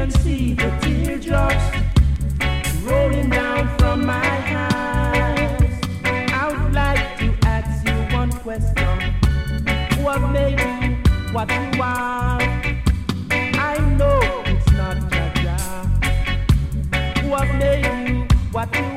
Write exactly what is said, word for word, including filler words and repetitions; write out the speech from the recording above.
can see the teardrops rolling down from my eyes. I would like to ask you one question. Who have made you what you are? I know it's not Jaja. Who have made you what you